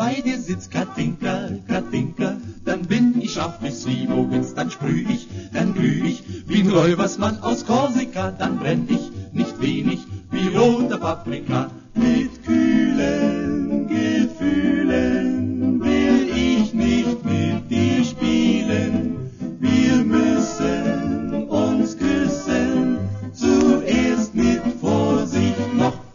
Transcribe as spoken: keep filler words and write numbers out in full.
bei dir sitzt, Katinka, Katinka, dann bin ich scharf wie Slivovitz, dann sprüh ich, dann glüh ich, wie ein Räubersmann aus Korsika, dann brenn ich nicht wenig wie rote Paprika, mit kühlen